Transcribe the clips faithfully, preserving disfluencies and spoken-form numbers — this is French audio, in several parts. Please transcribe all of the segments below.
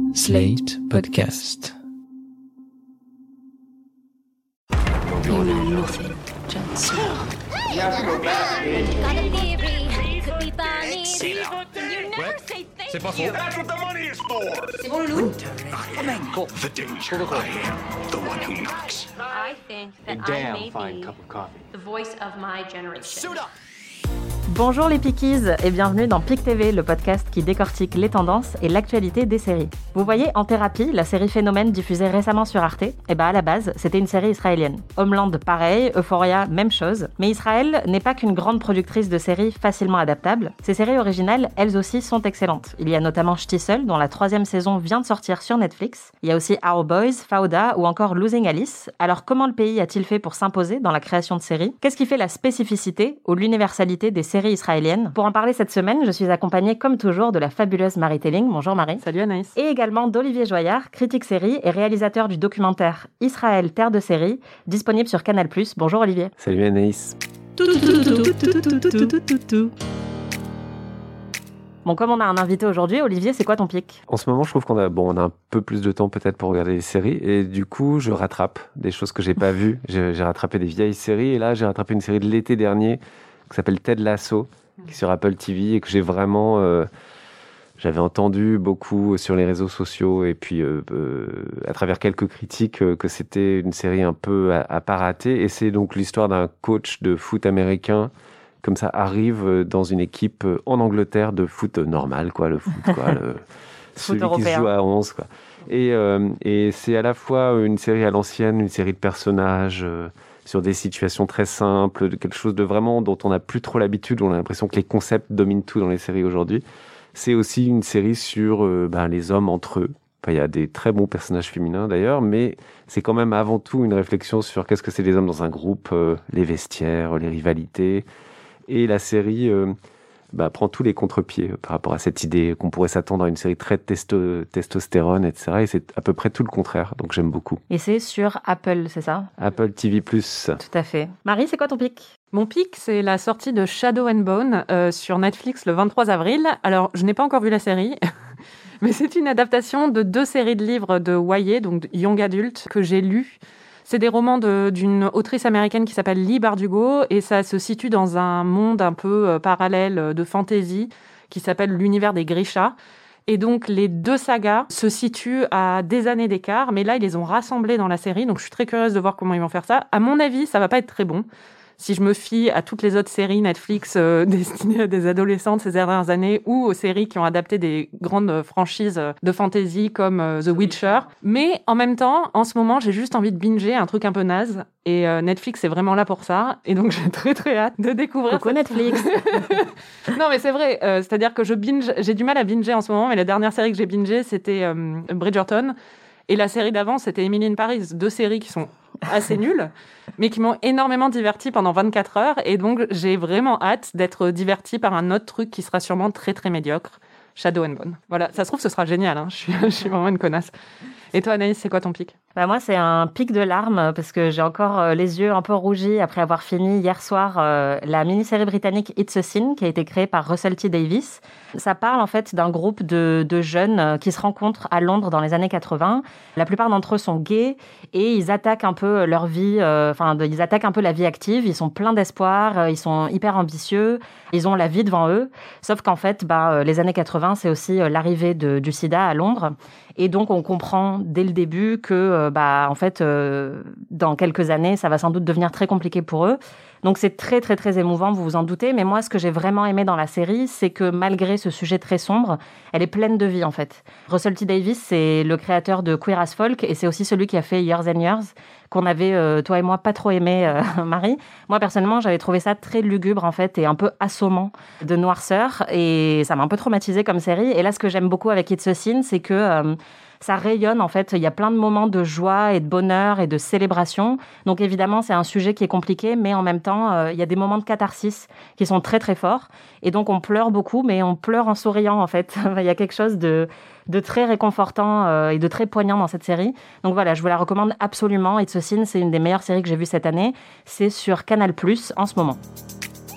Slate Podcast. You know nothing, Jon Snow. Just go back in. Got a theory, could be funny. You never say thank C'est pas faux. you. That's what the money is for. C'est bon, Loulou? The danger. I am the one who knocks. I think that I Damn may fine be cup of coffee. the voice of my generation. Suit up. Bonjour les Pickies et bienvenue dans Pic T V, le podcast qui décortique les tendances et l'actualité des séries. Vous voyez, En Thérapie, la série Phénomène diffusée récemment sur Arte, et bah à la base, c'était une série israélienne. Homeland, pareil, Euphoria, même chose. Mais Israël n'est pas qu'une grande productrice de séries facilement adaptables. Ces séries originales, elles aussi, sont excellentes. Il y a notamment Shtisel, dont la troisième saison vient de sortir sur Netflix. Il y a aussi Our Boys, Fauda ou encore Losing Alice. Alors comment le pays a-t-il fait pour s'imposer dans la création de séries ? Qu'est-ce qui fait la spécificité ou l'universalité des séries israéliennes ? Pour en parler cette semaine, je suis accompagnée comme toujours de la fabuleuse Marie Telling. Bonjour Marie. Salut Anaïs. Et également d'Olivier Joyard, critique série et réalisateur du documentaire Israël, terre de séries, disponible sur Canal plus. Bonjour Olivier. Salut Anaïs. Bon, comme on a un invité aujourd'hui, Olivier, c'est quoi ton pic ? En ce moment, je trouve qu'on a, bon, on a un peu plus de temps peut-être pour regarder les séries et du coup, je rattrape des choses que j'ai pas vues. J'ai, j'ai rattrapé des vieilles séries et là, j'ai rattrapé une série de l'été dernier qui s'appelle Ted Lasso, qui est sur Apple T V et que j'ai vraiment... Euh, j'avais entendu beaucoup sur les réseaux sociaux et puis euh, euh, à travers quelques critiques euh, que c'était une série un peu à, à pas rater. Et c'est donc l'histoire d'un coach de foot américain comme ça arrive dans une équipe en Angleterre de foot normal, quoi, le foot, quoi, le, celui qui se joue à onze, quoi. Et, euh, et c'est à la fois une série à l'ancienne, une série de personnages euh, sur des situations très simples, quelque chose de vraiment dont on n'a plus trop l'habitude, on a l'impression que les concepts dominent tout dans les séries aujourd'hui. C'est aussi une série sur euh, ben, les hommes entre eux. Enfin, il y a des très bons personnages féminins d'ailleurs, mais c'est quand même avant tout une réflexion sur qu'est-ce que c'est les hommes dans un groupe, euh, les vestiaires, les rivalités. Et la série euh, bah, prend tous les contre-pieds par rapport à cette idée qu'on pourrait s'attendre à une série très testo- testostérone, et cetera. Et c'est à peu près tout le contraire, donc j'aime beaucoup. Et c'est sur Apple, c'est ça ? Apple T V plus. Tout à fait. Marie, c'est quoi ton pic ? Mon pic, c'est la sortie de Shadow and Bone euh, sur Netflix le vingt-trois avril. Alors, je n'ai pas encore vu la série, mais c'est une adaptation de deux séries de livres de Y A, donc de Young Adult, que j'ai lues. C'est des romans de, d'une autrice américaine qui s'appelle Leigh Bardugo et ça se situe dans un monde un peu euh, parallèle de fantasy qui s'appelle l'univers des Grisha. Et donc, les deux sagas se situent à des années d'écart, mais là, ils les ont rassemblés dans la série. Donc, je suis très curieuse de voir comment ils vont faire ça. À mon avis, ça va pas être très bon. Si je me fie à toutes les autres séries Netflix euh, destinées à des adolescentes ces dernières années ou aux séries qui ont adapté des grandes franchises de fantasy comme euh, The Witcher. Mais en même temps, en ce moment, j'ai juste envie de binger un truc un peu naze. Et euh, Netflix est vraiment là pour ça. Et donc, j'ai très très hâte de découvrir. Coucou Netflix. Non, mais c'est vrai. Euh, c'est-à-dire que je binge, j'ai du mal à binger en ce moment. Mais la dernière série que j'ai bingée, c'était euh, Bridgerton. Et la série d'avant, c'était Emily in Paris. Deux séries qui sont assez nulles, mais qui m'ont énormément divertie pendant vingt-quatre heures. Et donc, j'ai vraiment hâte d'être divertie par un autre truc qui sera sûrement très, très médiocre. Shadow and Bone. Voilà, ça se trouve, ce sera génial. Hein. Je suis, je suis vraiment une connasse. Et toi, Anaïs, c'est quoi ton pic ? Bah moi, c'est un pic de larmes parce que j'ai encore euh, les yeux un peu rougis après avoir fini hier soir euh, la mini-série britannique It's a Sin qui a été créée par Russell T Davies. Ça parle en fait d'un groupe de, de jeunes euh, qui se rencontrent à Londres dans les années quatre-vingts. La plupart d'entre eux sont gays et ils attaquent un peu leur vie, enfin, euh, ils attaquent un peu la vie active. Ils sont pleins d'espoir, euh, ils sont hyper ambitieux, ils ont la vie devant eux. Sauf qu'en fait, bah, euh, les années quatre-vingts, c'est aussi euh, l'arrivée de, du sida à Londres. Et donc, on comprend dès le début que, euh, bah, en fait, euh, dans quelques années, ça va sans doute devenir très compliqué pour eux. Donc, c'est très, très, très émouvant, vous vous en doutez. Mais moi, ce que j'ai vraiment aimé dans la série, c'est que malgré ce sujet très sombre, elle est pleine de vie, en fait. Russell T Davies, c'est le créateur de Queer as Folk et c'est aussi celui qui a fait Years and Years, qu'on avait, euh, toi et moi, pas trop aimé, euh, Marie. Moi, personnellement, j'avais trouvé ça très lugubre, en fait, et un peu assommant de noirceur. Et ça m'a un peu traumatisée comme série. Et là, ce que j'aime beaucoup avec It's a Sin, c'est que euh, ça rayonne, en fait. Il y a plein de moments de joie et de bonheur et de célébration. Donc, évidemment, c'est un sujet qui est compliqué, mais en même temps, euh, il y a des moments de catharsis qui sont très, très forts. Et donc, on pleure beaucoup, mais on pleure en souriant, en fait. Il y a quelque chose de... de très réconfortant euh, et de très poignant dans cette série. Donc voilà, je vous la recommande absolument. It's a Sin, c'est une des meilleures séries que j'ai vues cette année. C'est sur Canal plus, en ce moment.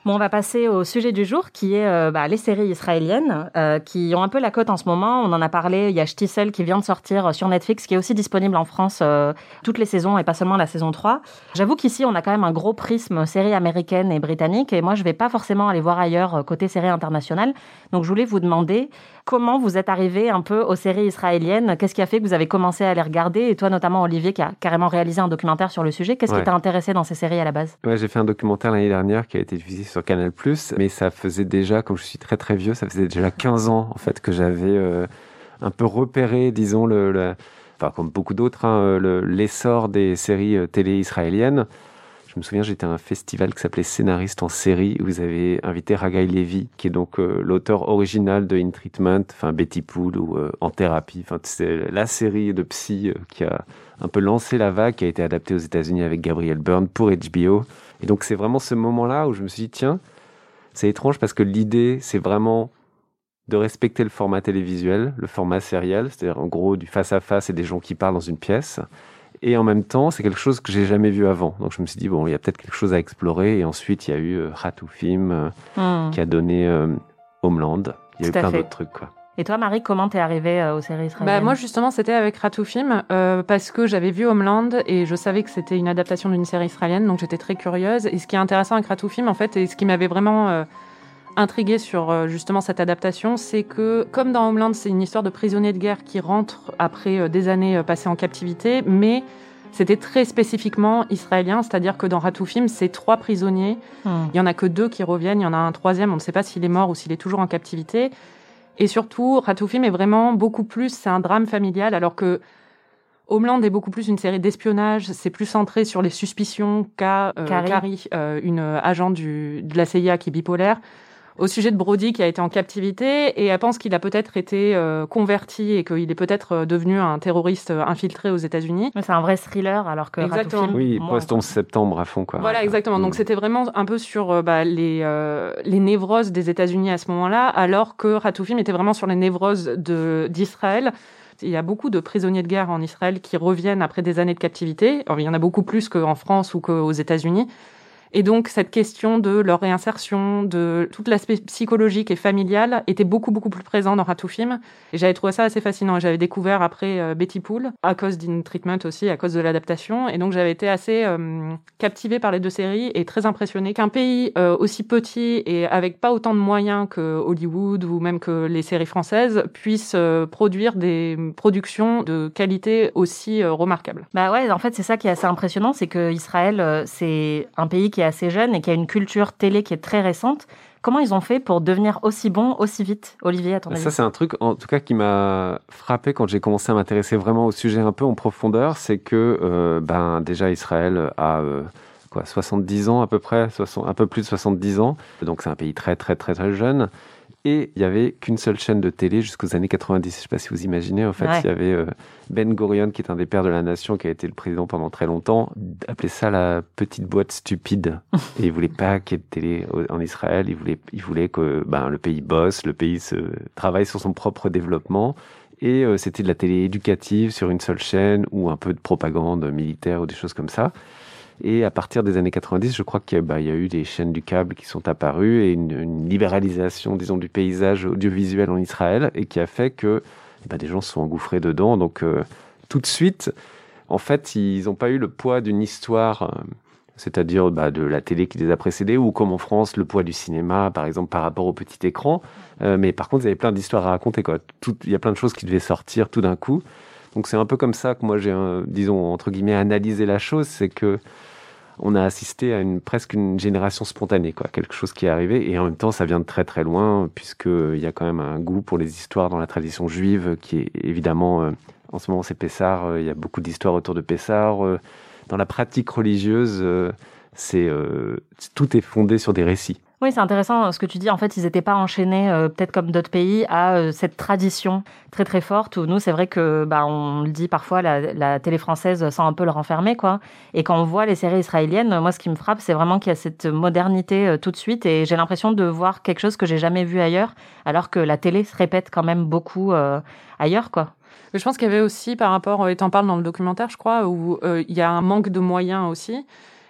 Bon, on va passer au sujet du jour, qui est euh, bah, les séries israéliennes, euh, qui ont un peu la cote en ce moment. On en a parlé, il y a Shtisel qui vient de sortir sur Netflix, qui est aussi disponible en France euh, toutes les saisons et pas seulement la saison trois. J'avoue qu'ici, on a quand même un gros prisme séries américaines et britanniques, et moi, je vais pas forcément aller voir ailleurs euh, côté séries internationales. Donc, je voulais vous demander comment vous êtes arrivé un peu aux séries israéliennes. Qu'est-ce qui a fait que vous avez commencé à les regarder? Et toi, notamment, Olivier, qui a carrément réalisé un documentaire sur le sujet. Qu'est-ce Ouais. qui t'a intéressé dans ces séries à la base? Ouais, j'ai fait un documentaire l'année dernière qui a été diffusé sur Canal+, mais ça faisait déjà, comme je suis très très vieux, ça faisait déjà quinze ans en fait que j'avais euh, un peu repéré, disons, le, le, enfin comme beaucoup d'autres, hein, le, l'essor des séries euh, télé israéliennes. Je me souviens, j'étais à un festival qui s'appelait Scénariste en série, où vous avez invité Haggai Levy, qui est donc euh, l'auteur original de In Treatment, enfin Betty Pool ou euh, En Thérapie. Enfin, c'est la série de psy euh, qui a un peu lancé la vague, qui a été adaptée aux États-Unis avec Gabriel Byrne pour H B O. Et donc c'est vraiment ce moment-là où je me suis dit, tiens, c'est étrange parce que l'idée, c'est vraiment de respecter le format télévisuel, le format sériel, c'est-à-dire en gros du face-à-face et des gens qui parlent dans une pièce. Et en même temps, c'est quelque chose que j'ai jamais vu avant. Donc je me suis dit, bon, il y a peut-être quelque chose à explorer. Et ensuite, il y a eu euh, Hatoufim, euh, Hmm. qui a donné euh, Homeland. Il y a Tout eu à plein fait. d'autres trucs, quoi. Et toi, Marie, comment t'es arrivée euh, aux séries israéliennes? Bah, moi, justement, c'était avec Hatoufim, euh, parce que j'avais vu Homeland et je savais que c'était une adaptation d'une série israélienne, donc j'étais très curieuse. Et ce qui est intéressant avec Hatoufim, en fait, et ce qui m'avait vraiment euh, intriguée sur euh, justement cette adaptation, c'est que, comme dans Homeland, c'est une histoire de prisonniers de guerre qui rentrent après euh, des années euh, passées en captivité, mais c'était très spécifiquement israélien, c'est-à-dire que dans Hatoufim, c'est trois prisonniers. Hmm. Il y en a que deux qui reviennent, il y en a un troisième, on ne sait pas s'il est mort ou s'il est toujours en captivité. Et surtout, Hatoufim est vraiment beaucoup plus, c'est un drame familial, alors que Homeland est beaucoup plus une série d'espionnage, c'est plus centré sur les suspicions qu'a euh, Carrie. Carrie, euh, une agent du, de la C I A qui est bipolaire, au sujet de Brody qui a été en captivité, et elle pense qu'il a peut-être été euh, converti et qu'il est peut-être euh, devenu un terroriste euh, infiltré aux États-Unis. Ouais, c'est un vrai thriller, alors que Exactement. Hatoufim, Oui, moins, post quoi. onze septembre à fond, quoi. Voilà, exactement. Donc Mm. c'était vraiment un peu sur euh, bah, les, euh, les névroses des États-Unis à ce moment-là, alors que Hatoufim était vraiment sur les névroses de, d'Israël. Il y a beaucoup de prisonniers de guerre en Israël qui reviennent après des années de captivité. Alors, il y en a beaucoup plus qu'en France ou qu'aux États-Unis. Et donc, cette question de leur réinsertion, de tout l'aspect psychologique et familial était beaucoup, beaucoup plus présent dans Hatoufim. Et j'avais trouvé ça assez fascinant. Et j'avais découvert après euh, Betty Pool, à cause d'In Treatment aussi, à cause de l'adaptation. Et donc, j'avais été assez euh, captivée par les deux séries et très impressionnée qu'un pays euh, aussi petit et avec pas autant de moyens que Hollywood ou même que les séries françaises puisse euh, produire des productions de qualité aussi euh, remarquables. Bah ouais, en fait, c'est ça qui est assez impressionnant, c'est que Israël, euh, c'est un pays qui est assez jeune et qui a une culture télé qui est très récente. Comment ils ont fait pour devenir aussi bons aussi vite, Olivier, à ton avis? Ça, c'est un truc, en tout cas, qui m'a frappé quand j'ai commencé à m'intéresser vraiment au sujet un peu en profondeur. C'est que, euh, ben, déjà, Israël a euh, quoi, soixante-dix ans à peu près, soixante, un peu plus de soixante-dix ans. Donc, c'est un pays très, très, très, très jeune. Et il n'y avait qu'une seule chaîne de télé jusqu'aux années quatre-vingt-dix. Je ne sais pas si vous imaginez. En fait, Ouais. il y avait euh, Ben Gurion, qui est un des pères de la nation, qui a été le président pendant très longtemps, appelait ça la petite boîte stupide. Et il ne voulait pas qu'il y ait de télé au- en Israël. Il voulait, il voulait que ben, le pays bosse, le pays se travaille sur son propre développement. Et euh, c'était de la télé éducative sur une seule chaîne ou un peu de propagande militaire ou des choses comme ça. Et à partir des années quatre-vingt-dix, je crois qu'il y a, bah, il y a eu des chaînes du câble qui sont apparues et une, une libéralisation, disons, du paysage audiovisuel en Israël et qui a fait que bah, des gens se sont engouffrés dedans. Donc, euh, tout de suite, en fait, ils n'ont pas eu le poids d'une histoire, euh, c'est-à-dire bah, de la télé qui les a précédés ou comme en France, le poids du cinéma, par exemple, par rapport au petit écran. Euh, mais par contre, il y avait plein d'histoires à raconter, quoi. Tout, il y a plein de choses qui devaient sortir tout d'un coup. Donc, c'est un peu comme ça que moi, j'ai, un, disons, entre guillemets, analysé la chose. C'est que on a assisté à une, presque une génération spontanée, quoi, quelque chose qui est arrivé. Et en même temps, ça vient de très très loin, puisqu'il y a quand même un goût pour les histoires dans la tradition juive, qui est évidemment, euh, en ce moment c'est Pessah, euh, il y a beaucoup d'histoires autour de Pessah. Euh, dans la pratique religieuse, euh, c'est, euh, tout est fondé sur des récits. Oui, c'est intéressant ce que tu dis. En fait, ils n'étaient pas enchaînés, euh, peut-être comme d'autres pays, à euh, cette tradition très très forte. Où nous, c'est vrai que, bah, on le dit parfois, la, la télé française sent un peu le renfermer, quoi. Et quand on voit les séries israéliennes, moi, ce qui me frappe, c'est vraiment qu'il y a cette modernité euh, tout de suite. Et j'ai l'impression de voir quelque chose que j'ai jamais vu ailleurs, alors que la télé se répète quand même beaucoup euh, ailleurs, quoi. Mais je pense qu'il y avait aussi, par rapport, et t'en parles dans le documentaire, je crois, où euh, il y a un manque de moyens aussi.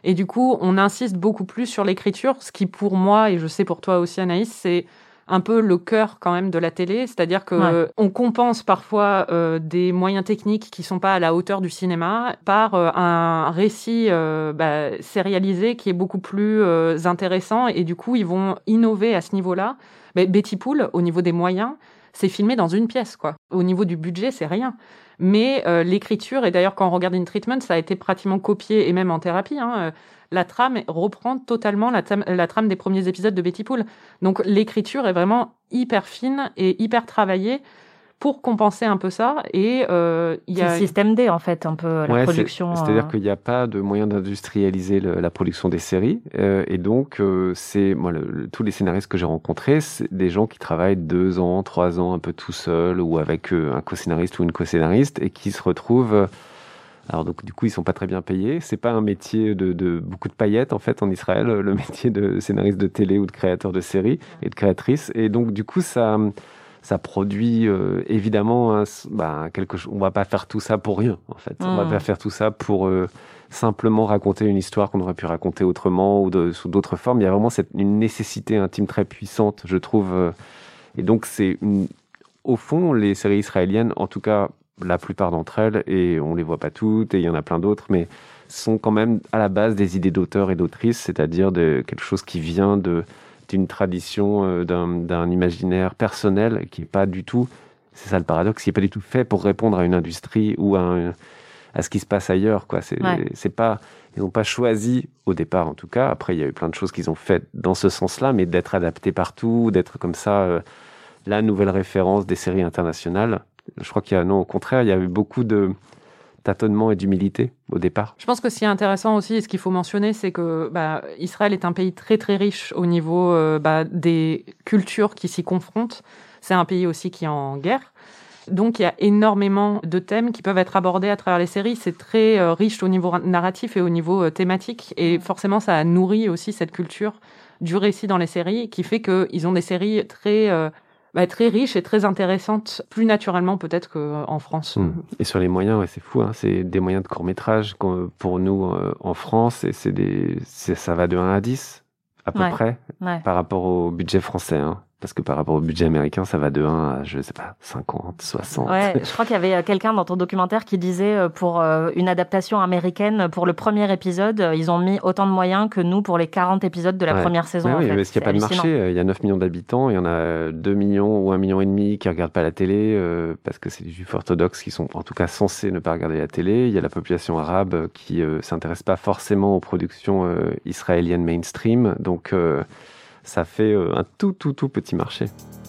Et du coup, on insiste beaucoup plus sur l'écriture, ce qui pour moi, et je sais pour toi aussi Anaïs, c'est un peu le cœur quand même de la télé, c'est-à-dire que ouais. on compense parfois euh, des moyens techniques qui sont pas à la hauteur du cinéma par euh, un récit euh, bah, sérialisé qui est beaucoup plus euh, intéressant, et du coup ils vont innover à ce niveau-là. Mais Betty Pool, au niveau des moyens, c'est filmé dans une pièce, quoi. Au niveau du budget, c'est rien. Mais euh, l'écriture, et d'ailleurs quand on regarde In Treatment, ça a été pratiquement copié, et même en thérapie, hein, euh, la trame reprend totalement la, tam- la trame des premiers épisodes de Betty Pool. Donc l'écriture est vraiment hyper fine et hyper travaillée pour compenser un peu ça. Et euh, il y a c'est le système D en fait, un peu la ouais, production. C'est, c'est-à-dire euh... qu'il n'y a pas de moyen d'industrialiser le, la production des séries, euh, et donc euh, c'est moi le, le, tous les scénaristes que j'ai rencontrés, c'est des gens qui travaillent deux ans, trois ans, un peu tout seuls ou avec euh, un co-scénariste ou une co-scénariste, et qui se retrouvent. Euh, Alors donc du coup ils sont pas très bien payés. C'est pas un métier de, de beaucoup de paillettes en fait en Israël, le métier de scénariste de télé ou de créateur de séries et de créatrice. Et donc du coup ça ça produit euh, évidemment un, bah, quelque chose. On va pas faire tout ça pour rien en fait. Mmh. On va pas faire tout ça pour euh, simplement raconter une histoire qu'on aurait pu raconter autrement ou de, sous d'autres formes. Il y a vraiment cette une nécessité intime très puissante, je trouve. Euh, et donc c'est une, au fond les séries israéliennes, en tout cas la plupart d'entre elles, et on les voit pas toutes, et il y en a plein d'autres, mais sont quand même à la base des idées d'auteurs et d'autrices, c'est-à-dire de quelque chose qui vient de, d'une tradition, euh, d'un, d'un imaginaire personnel qui est pas du tout, c'est ça le paradoxe, qui est pas du tout fait pour répondre à une industrie ou à, un, à ce qui se passe ailleurs, quoi. C'est, ouais. c'est pas, ils n'ont pas choisi, au départ en tout cas, après il y a eu plein de choses qu'ils ont faites dans ce sens-là, mais d'être adaptés partout, d'être comme ça, euh, la nouvelle référence des séries internationales. Je crois qu'il y a, non, au contraire, il y a eu beaucoup de tâtonnement et d'humilité au départ. Je pense que ce qui est intéressant aussi, et ce qu'il faut mentionner, c'est que bah, Israël est un pays très très riche au niveau euh, bah, des cultures qui s'y confrontent. C'est un pays aussi qui est en guerre. Donc il y a énormément de thèmes qui peuvent être abordés à travers les séries. C'est très euh, riche au niveau narratif et au niveau euh, thématique. Et forcément, ça a nourri aussi cette culture du récit dans les séries, qui fait qu'ils ont des séries très... Euh, Bah, très riche et très intéressante, plus naturellement peut-être qu'en France. Mmh. Et sur les moyens, ouais, c'est fou, hein, c'est des moyens de court-métrage pour nous euh, en France, et c'est des, c'est, ça va de un à dix à peu ouais. près, ouais. par rapport au budget français. Hein. Parce que par rapport au budget américain, ça va de un à, je sais pas, cinquante, soixante. Ouais, je crois qu'il y avait quelqu'un dans ton documentaire qui disait pour une adaptation américaine, pour le premier épisode, ils ont mis autant de moyens que nous pour les quarante épisodes de la ouais. première saison. Ouais, en oui, fait. parce qu'il n'y a pas de marché. Il y a neuf millions d'habitants, il y en a deux millions ou un million et demi qui ne regardent pas la télé, euh, parce que c'est des juifs orthodoxes qui sont en tout cas censés ne pas regarder la télé. Il y a la population arabe qui ne euh, s'intéresse pas forcément aux productions euh, israéliennes mainstream. Donc euh, ça fait euh, un tout, tout, tout petit marché.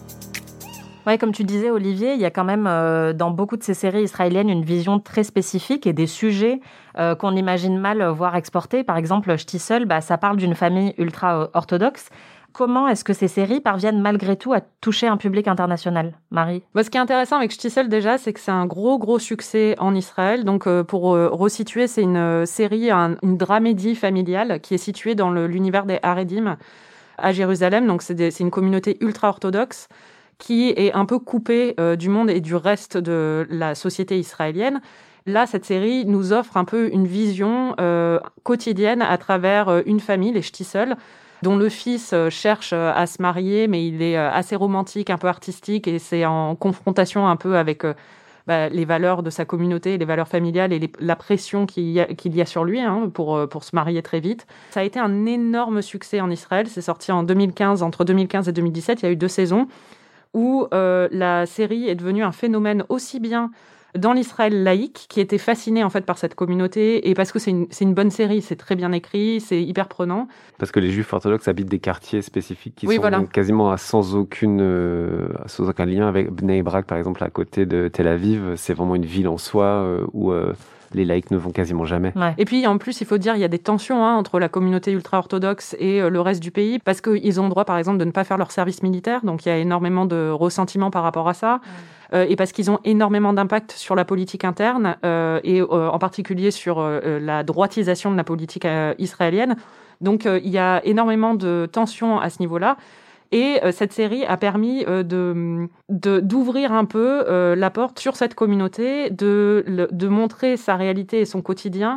Ouais, comme tu disais, Olivier, il y a quand même euh, dans beaucoup de ces séries israéliennes une vision très spécifique et des sujets euh, qu'on imagine mal voir exportés. Par exemple, Shtisel, bah, ça parle d'une famille ultra-orthodoxe. Comment est-ce que ces séries parviennent malgré tout à toucher un public international, Marie ? Bah, ce qui est intéressant avec Shtisel déjà, c'est que c'est un gros, gros succès en Israël. Donc, euh, pour euh, resituer, c'est une euh, série, un, une dramédie familiale qui est située dans le, l'univers des Haredim à Jérusalem. Donc, c'est, des, c'est une communauté ultra-orthodoxe qui est un peu coupée euh, du monde et du reste de la société israélienne. Là, cette série nous offre un peu une vision euh, quotidienne à travers euh, une famille, les Shtisel, dont le fils euh, cherche euh, à se marier, mais il est euh, assez romantique, un peu artistique, et c'est en confrontation un peu avec euh, bah, les valeurs de sa communauté, les valeurs familiales et les, la pression qu'il y a, qu'il y a sur lui hein, pour, euh, pour se marier très vite. Ça a été un énorme succès en Israël. C'est sorti en deux mille quinze, entre deux mille quinze et deux mille dix-sept, il y a eu deux saisons, où euh, la série est devenue un phénomène aussi bien dans l'Israël laïque, qui était fasciné en fait par cette communauté, et parce que c'est une, c'est une bonne série, c'est très bien écrit, c'est hyper prenant. Parce que les juifs orthodoxes habitent des quartiers spécifiques qui oui, sont voilà. quasiment à sans, aucune, euh, sans aucun lien avec Bnei Brak, par exemple, à côté de Tel Aviv. C'est vraiment une ville en soi euh, où... Euh, les laïcs ne vont quasiment jamais. Ouais. Et puis, en plus, il faut dire, il y a des tensions hein, entre la communauté ultra-orthodoxe et euh, le reste du pays, parce qu'ils ont le droit, par exemple, de ne pas faire leur service militaire, donc il y a énormément de ressentiment par rapport à ça, ouais. euh, et parce qu'ils ont énormément d'impact sur la politique interne, euh, et euh, en particulier sur euh, la droitisation de la politique euh, israélienne. Donc, euh, il y a énormément de tensions à ce niveau-là. Et euh, cette série a permis euh, de, de, d'ouvrir un peu euh, la porte sur cette communauté, de, le, de montrer sa réalité et son quotidien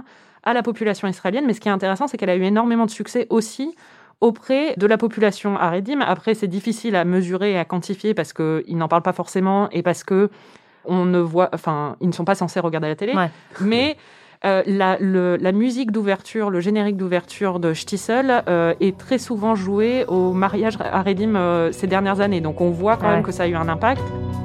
à la population israélienne. Mais ce qui est intéressant, c'est qu'elle a eu énormément de succès aussi auprès de la population haredim. Après, c'est difficile à mesurer et à quantifier parce qu'ils n'en parlent pas forcément et parce que on ne voit, enfin, ils ne sont pas censés regarder la télé. Ouais. Mais euh, la, le, la musique d'ouverture, le générique d'ouverture de Shtisel euh, est très souvent joué au mariage haredim euh, ces dernières années. Donc, on voit quand ouais. même que ça a eu un impact.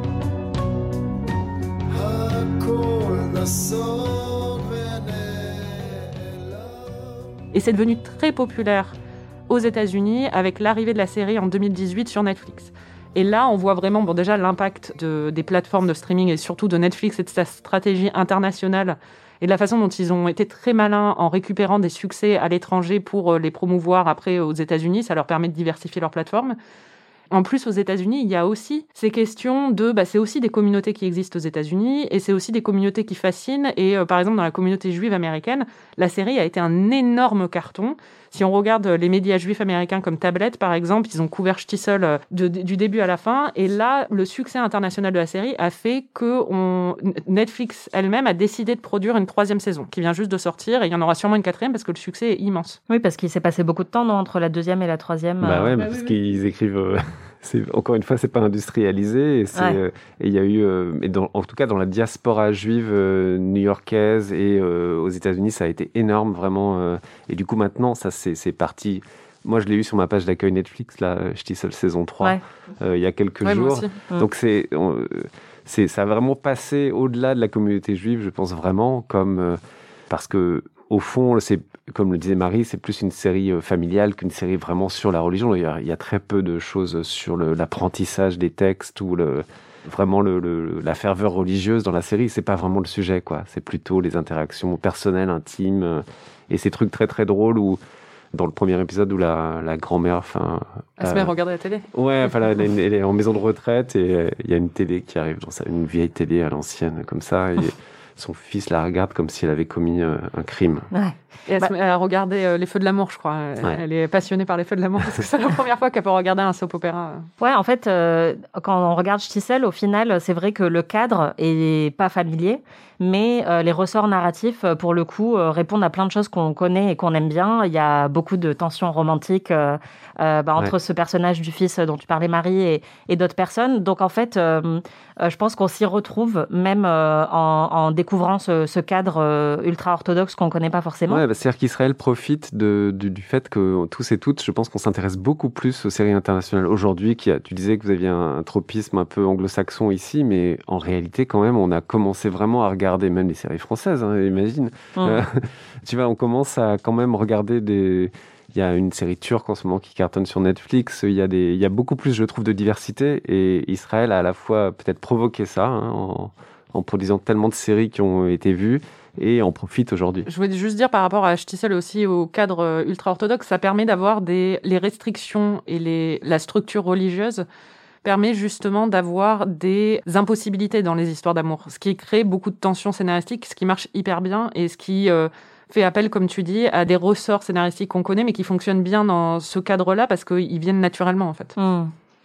Et c'est devenu très populaire aux États-Unis avec l'arrivée de la série en deux mille dix-huit sur Netflix. Et là, on voit vraiment bon, déjà l'impact de, des plateformes de streaming et surtout de Netflix et de sa stratégie internationale et de la façon dont ils ont été très malins en récupérant des succès à l'étranger pour les promouvoir après aux États-Unis. Ça leur permet de diversifier leur plateforme. En plus, aux États-Unis, il y a aussi ces questions de... Bah, c'est aussi des communautés qui existent aux États-Unis et c'est aussi des communautés qui fascinent. Et euh, par exemple, dans la communauté juive américaine, la série a été un énorme carton. Si on regarde les médias juifs américains comme Tablet, par exemple, ils ont couvert Shtisel euh, de, du début à la fin. Et là, le succès international de la série a fait que on... Netflix elle-même a décidé de produire une troisième saison qui vient juste de sortir. Et il y en aura sûrement une quatrième parce que le succès est immense. Oui, parce qu'il s'est passé beaucoup de temps non, entre la deuxième et la troisième. Bah ouais, euh... bah parce oui, qu'ils oui. écrivent... Euh... C'est, encore une fois, c'est pas industrialisé. Et c'est, ouais. euh, et il y a eu, euh, et dans, en tout cas dans la diaspora juive euh, new-yorkaise et euh, aux États-Unis, ça a été énorme, vraiment. Euh, et du coup, maintenant, ça c'est, c'est parti. Moi, je l'ai eu sur ma page d'accueil Netflix, là, Shtisel saison trois, ouais. euh, il y a quelques ouais, jours. Donc, c'est, on, c'est, ça a vraiment passé au-delà de la communauté juive, je pense vraiment, comme euh, parce que au fond, c'est, comme le disait Marie, c'est plus une série familiale qu'une série vraiment sur la religion. Il y a, il y a très peu de choses sur le, l'apprentissage des textes ou le, vraiment le, le, la ferveur religieuse dans la série. C'est pas vraiment le sujet, quoi. C'est plutôt les interactions personnelles, intimes, et ces trucs très très drôles où, dans le premier épisode où la, la grand-mère, enfin, elle se met à regarder la télé. Ouais, enfin, elle, elle, elle est en maison de retraite et il y a une télé qui arrive, dans sa, une vieille télé à l'ancienne comme ça. Et son fils la regarde comme si elle avait commis euh, un crime. Ouais. Et elle, bah, se met, elle a regardé euh, Les Feux de l'amour, je crois. Ouais. Elle est passionnée par Les Feux de l'amour parce que c'est la première fois qu'elle peut regarder un soap opéra. Ouais, en fait, euh, quand on regarde Shtisel, au final, c'est vrai que le cadre est pas familier, mais euh, les ressorts narratifs, pour le coup, euh, répondent à plein de choses qu'on connaît et qu'on aime bien. Il y a beaucoup de tensions romantiques euh, euh, bah, entre ouais. ce personnage du fils dont tu parlais, Marie, et, et d'autres personnes. Donc, en fait, euh, euh, je pense qu'on s'y retrouve même euh, en, en découvrant ce, ce cadre euh, ultra-orthodoxe qu'on connaît pas forcément. Ouais, bah, c'est-à-dire qu'Israël profite de, du, du fait que tous et toutes, je pense qu'on s'intéresse beaucoup plus aux séries internationales aujourd'hui. Qui a, tu disais que vous aviez un, un tropisme un peu anglo-saxon ici, mais en réalité, quand même, on a commencé vraiment à regarder même les séries françaises, hein, imagine. Mmh. Euh, tu vois, on commence à quand même regarder des... Il y a une série turque en ce moment qui cartonne sur Netflix. Il y a, des... Il y a beaucoup plus, je trouve, de diversité. Et Israël a à la fois peut-être provoqué ça hein, en... en produisant tellement de séries qui ont été vues. Et en profite aujourd'hui. Je voulais juste dire par rapport à Shtisel aussi au cadre ultra-orthodoxe, ça permet d'avoir des les restrictions et les la structure religieuse permet justement d'avoir des impossibilités dans les histoires d'amour, ce qui crée beaucoup de tensions scénaristiques, ce qui marche hyper bien et ce qui euh, fait appel, comme tu dis, à des ressorts scénaristiques qu'on connaît mais qui fonctionnent bien dans ce cadre-là parce qu'ils viennent naturellement en fait. Mmh.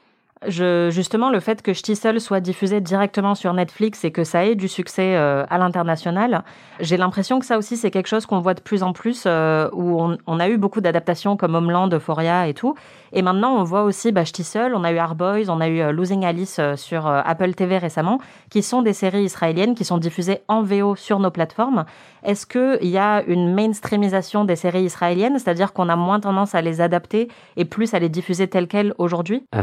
Je, justement, le fait que Shtisel soit diffusé directement sur Netflix et que ça ait du succès euh, à l'international, j'ai l'impression que ça aussi, c'est quelque chose qu'on voit de plus en plus, euh, où on, on a eu beaucoup d'adaptations comme Homeland, Euphoria et tout. Et maintenant, on voit aussi bah, Shtisel, on a eu Hard-Boys, on a eu euh, Losing Alice euh, sur euh, Apple T V récemment, qui sont des séries israéliennes qui sont diffusées en V O sur nos plateformes. Est-ce qu'il y a une mainstreamisation des séries israéliennes, c'est-à-dire qu'on a moins tendance à les adapter et plus à les diffuser telles quelles aujourd'hui ? euh...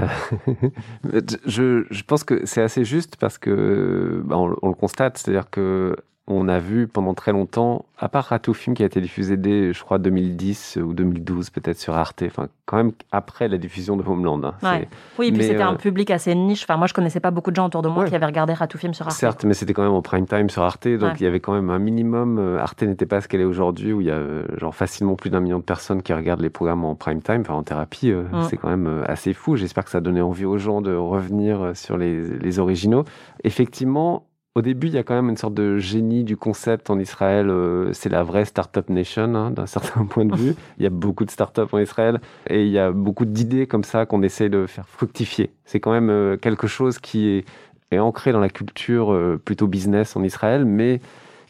Je, je pense que c'est assez juste parce que bah on, on le constate, c'est-à-dire que on a vu pendant très longtemps, à part Ratoufim qui a été diffusé dès, je crois, deux mille dix ou deux mille douze peut-être sur Arte, enfin quand même après la diffusion de Homeland. Hein, ouais. Oui, et puis mais c'était euh... un public assez niche. Enfin, moi, je connaissais pas beaucoup de gens autour de moi ouais. qui avaient regardé Ratoufim sur Arte. Certes, mais c'était quand même en prime time sur Arte, donc ouais. il y avait quand même un minimum. Arte n'était pas ce qu'elle est aujourd'hui, où il y a genre facilement plus d'un million de personnes qui regardent les programmes en prime time, enfin en thérapie. Euh, mm. C'est quand même assez fou. J'espère que ça a donné envie aux gens de revenir sur les, les originaux. Effectivement. Au début, il y a quand même une sorte de génie du concept en Israël. Euh, c'est la vraie startup nation, hein, d'un certain point de vue. Il y a beaucoup de startups en Israël et il y a beaucoup d'idées comme ça qu'on essaie de faire fructifier. C'est quand même euh, quelque chose qui est, est ancré dans la culture euh, plutôt business en Israël, mais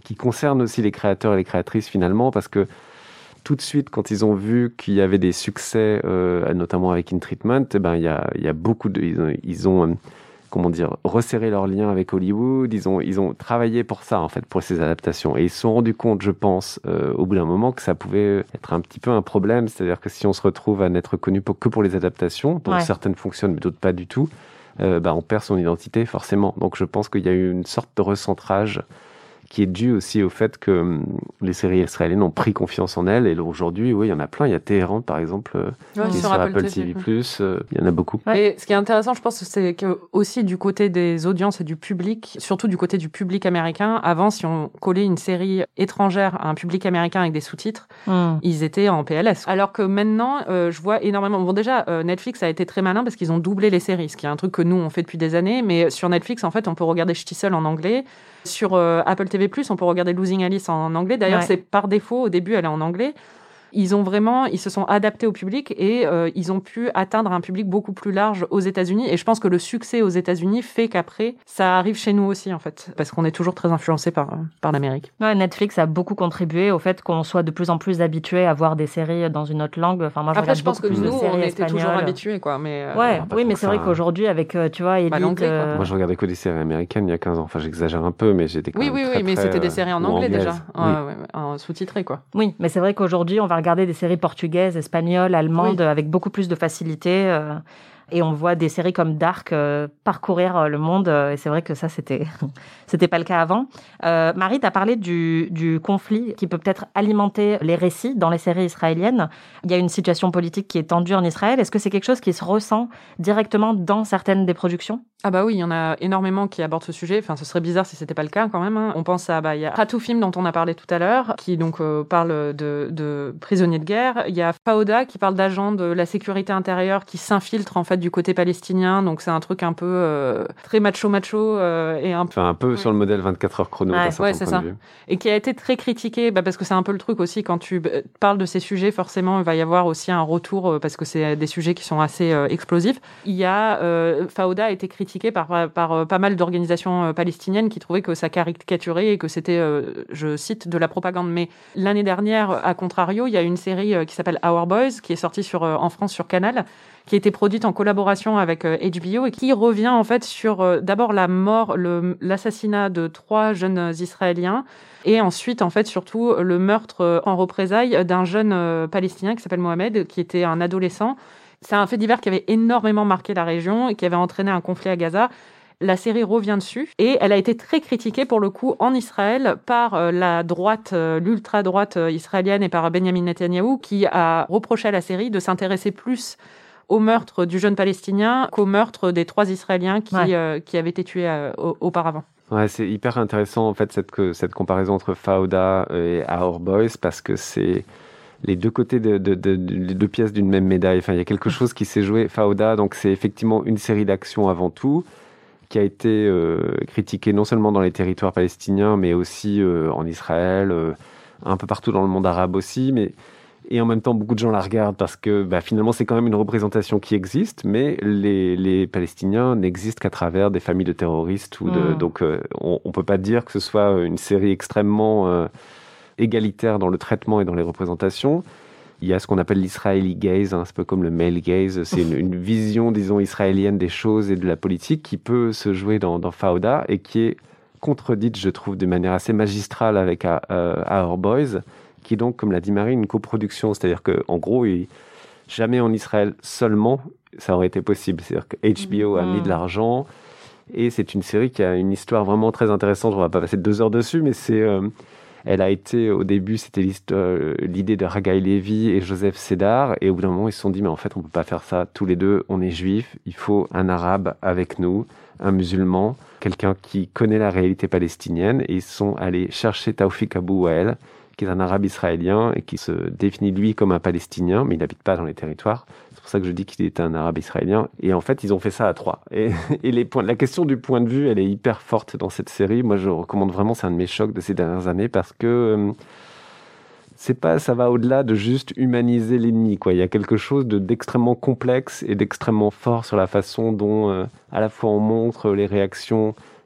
qui concerne aussi les créateurs et les créatrices finalement, parce que tout de suite, quand ils ont vu qu'il y avait des succès, euh, notamment avec In Treatment, eh ben, il y a, il y a beaucoup de... Ils ont, ils ont euh, comment dire, resserré leurs liens avec Hollywood, ils ont, ils ont travaillé pour ça, en fait, pour ces adaptations. Et ils se sont rendus compte, je pense, euh, au bout d'un moment, que ça pouvait être un petit peu un problème. C'est-à-dire que si on se retrouve à n'être connu pour, que pour les adaptations, dont ouais. certaines fonctionnent, mais d'autres pas du tout, euh, bah, on perd son identité, forcément. Donc je pense qu'il y a eu une sorte de recentrage qui est dû aussi au fait que hum, les séries israéliennes ont pris confiance en elles. Et aujourd'hui, oui, il y en a plein. Il y a Téhéran, par exemple, ouais, qui est sur, sur Apple, Apple T V plus. Euh, il y en a beaucoup. Ouais. Et ce qui est intéressant, je pense, c'est que aussi du côté des audiences et du public, surtout du côté du public américain, avant, si on collait une série étrangère à un public américain avec des sous-titres, mm. ils étaient en P L S. Alors que maintenant, euh, je vois énormément... Bon, déjà, euh, Netflix a été très malin parce qu'ils ont doublé les séries, ce qui est un truc que nous, on fait depuis des années. Mais sur Netflix, en fait, on peut regarder Shtisel en anglais. Sur euh, Apple T V plus, on peut regarder Losing Alice en anglais. D'ailleurs, ouais. c'est par défaut. Au début, elle est en anglais. Ils ont vraiment, ils se sont adaptés au public et euh, ils ont pu atteindre un public beaucoup plus large aux États-Unis. Et je pense que le succès aux États-Unis fait qu'après, ça arrive chez nous aussi, en fait, parce qu'on est toujours très influencé par par l'Amérique. Ouais, Netflix a beaucoup contribué au fait qu'on soit de plus en plus habitué à voir des séries dans une autre langue. Enfin, moi, je après, je pense que nous, on était espagnoles. toujours habitués, quoi. Mais euh, ouais, oui, mais c'est vrai qu'aujourd'hui, avec tu vois, Elite, bah, euh... moi, je regardais que des séries américaines il y a quinze ans. Enfin, j'exagère un peu, mais j'étais quand oui, même oui, très, oui, mais très, c'était des séries en anglais déjà, oui. ouais, ouais, en sous-titré, quoi. Oui, mais c'est vrai qu'aujourd'hui, on va regarder des séries portugaises, espagnoles, allemandes, oui. avec beaucoup plus de facilité. Euh, et on voit des séries comme Dark euh, parcourir le monde. Euh, et c'est vrai que ça, c'était c'était pas le cas avant. Euh, Marie, tu as parlé du, du conflit qui peut peut-être alimenter les récits dans les séries israéliennes. Il y a une situation politique qui est tendue en Israël. Est-ce que c'est quelque chose qui se ressent directement dans certaines des productions ? Ah bah oui, il y en a énormément qui abordent ce sujet. Enfin, ce serait bizarre si c'était pas le cas quand même. Hein. On pense à, bah, il y a Hatoufim dont on a parlé tout à l'heure, qui donc euh, parle de, de prisonniers de guerre. Il y a Fauda qui parle d'agents de la sécurité intérieure qui s'infiltrent en fait du côté palestinien. Donc c'est un truc un peu euh, très macho macho euh, et un peu. Enfin un peu ouais. sur le modèle vingt-quatre heures chrono. Ouais, ouais c'est ça. Et qui a été très critiqué, bah, parce que c'est un peu le truc aussi quand tu parles de ces sujets, forcément il va y avoir aussi un retour euh, parce que c'est des sujets qui sont assez euh, explosifs. Il y a euh, Fauda a été critiqué Par, par, par pas mal d'organisations euh, palestiniennes qui trouvaient que ça caricaturait et que c'était, euh, je cite, de la propagande. Mais l'année dernière, à contrario, il y a une série euh, qui s'appelle Our Boys, qui est sortie sur, euh, en France sur Canal, qui a été produite en collaboration avec euh, H B O et qui revient en fait sur euh, d'abord la mort, le, l'assassinat de trois jeunes Israéliens et ensuite en fait surtout le meurtre euh, en représailles d'un jeune euh, Palestinien qui s'appelle Mohamed, qui était un adolescent. C'est un fait divers qui avait énormément marqué la région et qui avait entraîné un conflit à Gaza. La série revient dessus et elle a été très critiquée pour le coup en Israël par euh, la droite, euh, l'ultra-droite euh, israélienne et par Benjamin Netanyahou qui a reproché à la série de s'intéresser plus au meurtre du jeune Palestinien qu'au meurtre des trois Israéliens qui, ouais. euh, qui avaient été tués euh, auparavant. Ouais, c'est hyper intéressant en fait cette, cette comparaison entre Fauda et Our Boys parce que c'est les deux côtés de, de, de, de les deux pièces d'une même médaille. Enfin, il y a quelque chose qui s'est joué. Fauda, donc c'est effectivement une série d'actions avant tout, qui a été euh, critiquée non seulement dans les territoires palestiniens, mais aussi euh, en Israël, euh, un peu partout dans le monde arabe aussi. Mais et en même temps, beaucoup de gens la regardent parce que bah, finalement, c'est quand même une représentation qui existe, mais les, les Palestiniens n'existent qu'à travers des familles de terroristes ou de. Mmh. Donc, euh, on, on peut pas dire que ce soit une série extrêmement euh, égalitaire dans le traitement et dans les représentations. Il y a ce qu'on appelle l'Israeli gaze, hein, c'est un peu comme le male gaze, c'est une, une vision, disons, israélienne des choses et de la politique qui peut se jouer dans, dans Fauda et qui est contredite, je trouve, de manière assez magistrale avec uh, Our Boys, qui est donc, comme l'a dit Marie, une coproduction. C'est-à-dire qu'en gros, il, jamais en Israël seulement, ça aurait été possible. C'est-à-dire que H B O a mis de l'argent et c'est une série qui a une histoire vraiment très intéressante. On ne va pas passer deux heures dessus, mais c'est... Euh, Elle a été, au début, c'était euh, l'idée de Haggai Lévi et Joseph Sédar. Et au bout d'un moment, ils se sont dit, mais en fait, on ne peut pas faire ça tous les deux. On est juifs, il faut un arabe avec nous, un musulman, quelqu'un qui connaît la réalité palestinienne. Et ils sont allés chercher Taoufik Abou Wael, qui est un arabe israélien et qui se définit, lui, comme un palestinien, mais il n'habite pas dans les territoires. C'est pour ça que je dis qu'il est un arabe israélien. Et en fait, ils ont fait ça à trois. Et, et les points, la question du point de vue, elle est hyper forte dans cette série. Moi, je recommande vraiment, c'est un de mes chocs de ces dernières années parce que euh, c'est pas, ça va au-delà de juste humaniser l'ennemi, quoi. Il y a quelque chose de, d'extrêmement complexe et d'extrêmement fort sur la façon dont, euh, à la fois, on montre les réactions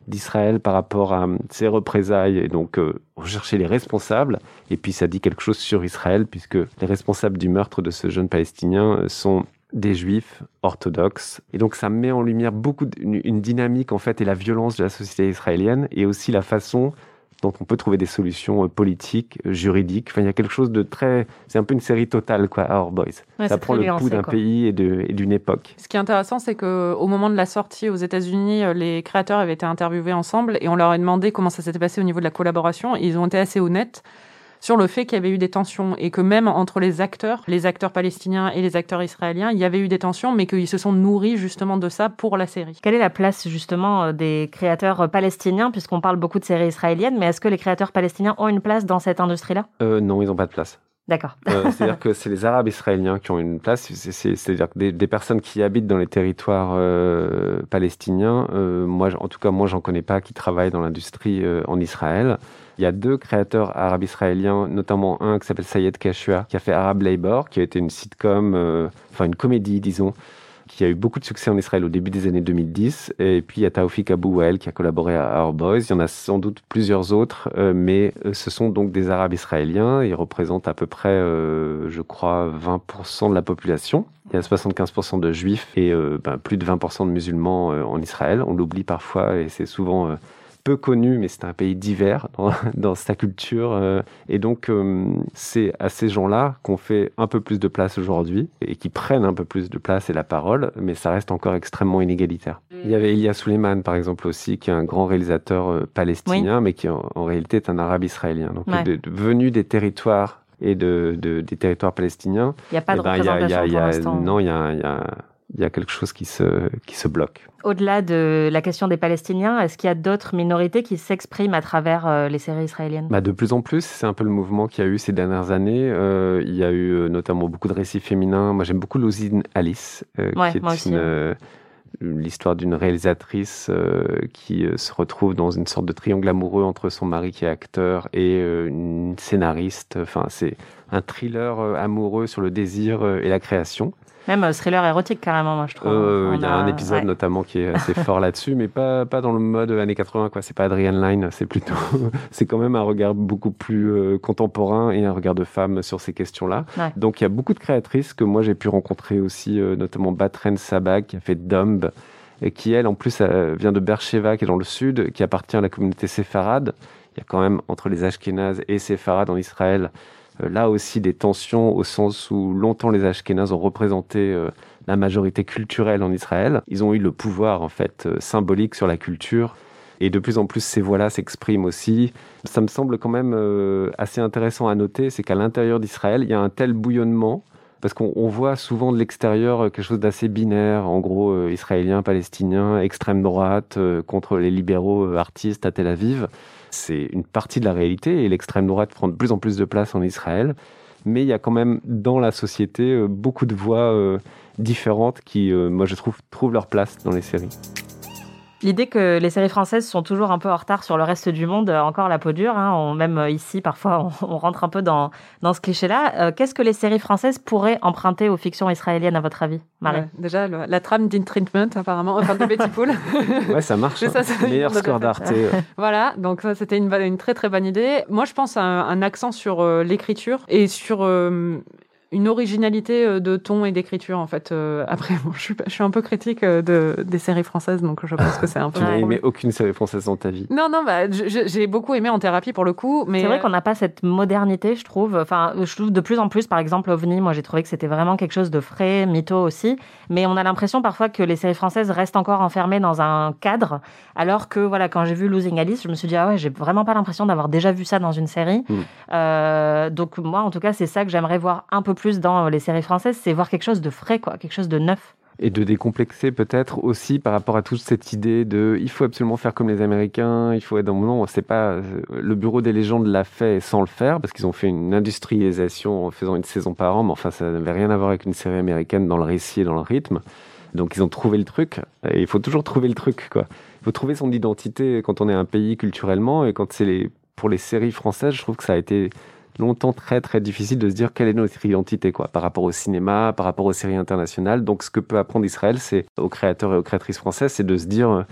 d'Israël par rapport à ses représailles, et donc euh, rechercher les responsables. Et puis ça dit quelque chose sur Israël, puisque les responsables du meurtre de ce jeune Palestinien sont des Juifs orthodoxes. Et donc ça met en lumière beaucoup d- une, une dynamique en fait et la violence de la société israélienne, et aussi la façon dont on peut trouver des solutions euh, politiques, euh, juridiques. Enfin, il y a quelque chose de très... C'est un peu une série totale, quoi, Our Boys. Ouais, ça c'est prend très le pouls nuancé, d'un quoi. pays et, de, et d'une époque. Ce qui est intéressant, c'est qu'au moment de la sortie aux États-Unis, euh, les créateurs avaient été interviewés ensemble et on leur a demandé comment ça s'était passé au niveau de la collaboration. Et ils ont été assez honnêtes sur le fait qu'il y avait eu des tensions et que même entre les acteurs, les acteurs palestiniens et les acteurs israéliens, il y avait eu des tensions, mais qu'ils se sont nourris justement de ça pour la série. Quelle est la place justement euh, des créateurs euh, palestiniens, puisqu'on parle beaucoup de séries israéliennes, mais est-ce que les créateurs palestiniens ont une place dans cette industrie-là ? Euh, non, ils n'ont pas de place. D'accord. Euh, c'est-à-dire que c'est les Arabes israéliens qui ont une place. C'est, c'est, c'est-à-dire que des, des personnes qui habitent dans les territoires euh, palestiniens, euh, moi, en tout cas, moi, j'en connais pas qui travaillent dans l'industrie euh, en Israël. Il y a deux créateurs arabes israéliens, notamment un qui s'appelle Sayed Kashua, qui a fait Arab Labor, qui a été une sitcom, euh, enfin une comédie, disons, qui a eu beaucoup de succès en Israël au début des années deux mille dix. Et puis il y a Taoufik Abouel qui a collaboré à Our Boys. Il y en a sans doute plusieurs autres, euh, mais ce sont donc des Arabes israéliens. Ils représentent à peu près, euh, je crois, vingt pour cent de la population. Il y a soixante-quinze pour cent de juifs et euh, ben, plus de vingt pour cent de musulmans euh, en Israël. On l'oublie parfois et c'est souvent... Euh, peu connu, mais c'est un pays divers dans, dans sa culture. Euh, et donc, euh, c'est à ces gens-là qu'on fait un peu plus de place aujourd'hui et qui prennent un peu plus de place et la parole, mais ça reste encore extrêmement inégalitaire. Il y avait Elia Suleiman, par exemple, aussi, qui est un grand réalisateur euh, palestinien, oui. mais qui en, en réalité est un arabe israélien. Donc, ouais. de, de, venu des territoires et de, de, des territoires palestiniens. Il n'y a pas de ben, représentation y a, y a, y a, pour l'instant. Non, il y a... Y a il y a quelque chose qui se, qui se bloque. Au-delà de la question des Palestiniens, est-ce qu'il y a d'autres minorités qui s'expriment à travers euh, les séries israéliennes ? Bah de plus en plus, c'est un peu le mouvement qu'il y a eu ces dernières années. Euh, il y a eu euh, notamment beaucoup de récits féminins. Moi, j'aime beaucoup Losine Alice, euh, ouais, qui est moi aussi, une, ouais. euh, l'histoire d'une réalisatrice euh, qui euh, se retrouve dans une sorte de triangle amoureux entre son mari qui est acteur et euh, une scénariste. Enfin, c'est un thriller euh, amoureux sur le désir euh, et la création. Même euh, thriller érotique, carrément, moi, je trouve. Euh, il y a, a un épisode, ouais. notamment, qui est assez fort là-dessus, mais pas, pas dans le mode années quatre-vingts, quoi. C'est pas Adrian Lyne, c'est plutôt... c'est quand même un regard beaucoup plus euh, contemporain et un regard de femme sur ces questions-là. Ouais. Donc, il y a beaucoup de créatrices que moi, j'ai pu rencontrer aussi, euh, notamment Batren Sabag, qui a fait Dumb, et qui, elle, en plus, euh, vient de Beersheva, qui est dans le sud, qui appartient à la communauté séfarade. Il y a quand même, entre les Ashkénazes et séfarades en Israël, là aussi des tensions au sens où longtemps les Ashkénazes ont représenté euh, la majorité culturelle en Israël. Ils ont eu le pouvoir en fait euh, symbolique sur la culture et de plus en plus ces voix-là s'expriment aussi. Ça me semble quand même euh, assez intéressant à noter, c'est qu'à l'intérieur d'Israël, il y a un tel bouillonnement parce qu'on on voit souvent de l'extérieur quelque chose d'assez binaire, en gros euh, israélien, palestinien, extrême droite euh, contre les libéraux euh, artistes à Tel Aviv. C'est une partie de la réalité et l'extrême droite prend de plus en plus de place en Israël. Mais il y a quand même dans la société euh, beaucoup de voix euh, différentes qui, euh, moi je trouve, trouvent leur place dans les séries. L'idée que les séries françaises sont toujours un peu en retard sur le reste du monde, encore la peau dure. Hein. On, même ici, parfois, on, on rentre un peu dans, dans ce cliché-là. Euh, qu'est-ce que les séries françaises pourraient emprunter aux fictions israéliennes, à votre avis, Marie ? Ouais, déjà, le, la trame d'In Treatment, apparemment, enfin de Betty Pool. Ouais, ça marche. Hein. Ça, ça, meilleur score d'Arte. Voilà, donc ça, c'était une, une très très bonne idée. Moi, je pense à un, un accent sur euh, l'écriture et sur... Euh, une originalité de ton et d'écriture, en fait. Euh, après, bon, je, suis, je suis un peu critique de, des séries françaises, donc je pense que c'est un peu... Tu n'as aimé aucune série française dans ta vie ? Non, non, bah, je, j'ai beaucoup aimé En Thérapie, pour le coup, mais... C'est vrai qu'on n'a pas cette modernité, je trouve. Enfin, je trouve de plus en plus, par exemple, OVNI, moi, j'ai trouvé que c'était vraiment quelque chose de frais, mytho aussi, mais on a l'impression parfois que les séries françaises restent encore enfermées dans un cadre, alors que, voilà, quand j'ai vu Losing Alice, je me suis dit, ah ouais, j'ai vraiment pas l'impression d'avoir déjà vu ça dans une série. Mm. Euh, donc, moi, en tout cas, c'est ça que j'aimerais voir un peu plus dans les séries françaises, c'est voir quelque chose de frais, quoi, quelque chose de neuf. Et de décomplexer peut-être aussi par rapport à toute cette idée de il faut absolument faire comme les Américains, il faut être dans le moment. C'est pas le Bureau des légendes l'a fait sans le faire parce qu'ils ont fait une industrialisation en faisant une saison par an, mais enfin ça n'avait rien à voir avec une série américaine dans le récit et dans le rythme. Donc ils ont trouvé le truc. Et il faut toujours trouver le truc, quoi. Il faut trouver son identité quand on est un pays culturellement et quand c'est les pour les séries françaises, je trouve que ça a été longtemps très très difficile de se dire quelle est notre identité, quoi, par rapport au cinéma, par rapport aux séries internationales. Donc ce que peut apprendre Israël, c'est aux créateurs et aux créatrices françaises, c'est de se dire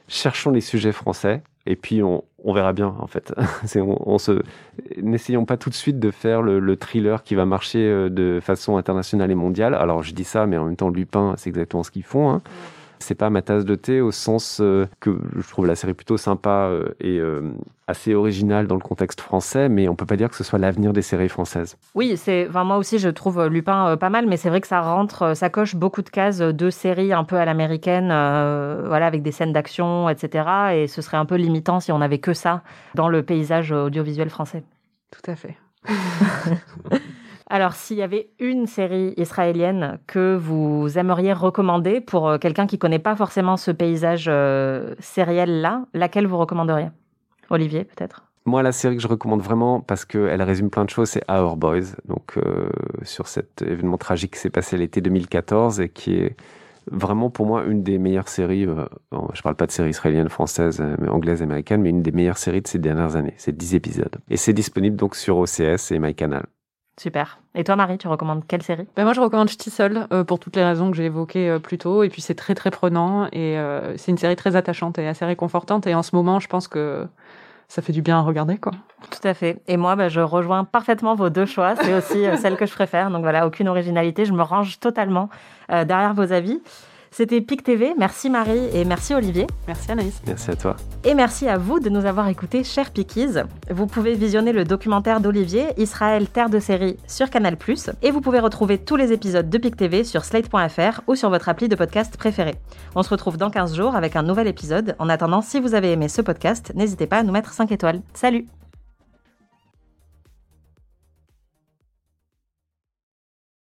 cherchons les sujets français et puis on, on verra bien en fait. C'est, on, on se, n'essayons pas tout de suite de faire le, le thriller qui va marcher de façon internationale et mondiale. Alors je dis ça, mais en même temps Lupin, c'est exactement ce qu'ils font. Hein. C'est pas ma tasse de thé au sens euh, que je trouve la série plutôt sympa euh, et euh, assez originale dans le contexte français, mais on peut pas dire que ce soit l'avenir des séries françaises. Oui, c'est, enfin, moi aussi je trouve Lupin euh, pas mal, mais c'est vrai que ça rentre, ça coche beaucoup de cases de séries un peu à l'américaine, euh, voilà, avec des scènes d'action, et cetera. Et ce serait un peu limitant si on avait que ça dans le paysage audiovisuel français. Tout à fait. Alors, s'il y avait une série israélienne que vous aimeriez recommander pour quelqu'un qui ne connaît pas forcément ce paysage euh, sériel-là, laquelle vous recommanderiez ? Olivier, peut-être ? Moi, la série que je recommande vraiment, parce qu'elle résume plein de choses, c'est Our Boys, donc euh, sur cet événement tragique qui s'est passé l'été deux mille quatorze et qui est vraiment pour moi une des meilleures séries, euh, je ne parle pas de séries israéliennes, françaises, mais anglaises, américaines, mais une des meilleures séries de ces dernières années. C'est dix épisodes. Et c'est disponible donc sur O C S et MyCanal. Super. Et toi, Marie, tu recommandes quelle série ? Ben moi, je recommande Shtisel euh, pour toutes les raisons que j'ai évoquées euh, plus tôt. Et puis, c'est très, très prenant. Et euh, c'est une série très attachante et assez réconfortante. Et en ce moment, je pense que ça fait du bien à regarder, quoi. Tout à fait. Et moi, ben, je rejoins parfaitement vos deux choix. C'est aussi euh, celle que je préfère. Donc voilà, aucune originalité. Je me range totalement euh, derrière vos avis. C'était P I C T V. Merci Marie et merci Olivier. Merci Anaïs. Merci à toi. Et merci à vous de nous avoir écoutés, chers Pikies. Vous pouvez visionner le documentaire d'Olivier, Israël, terre de série, sur Canal plus. Et vous pouvez retrouver tous les épisodes de P I C T V sur slate point f r ou sur votre appli de podcast préféré. On se retrouve dans quinze jours avec un nouvel épisode. En attendant, si vous avez aimé ce podcast, n'hésitez pas à nous mettre cinq étoiles. Salut!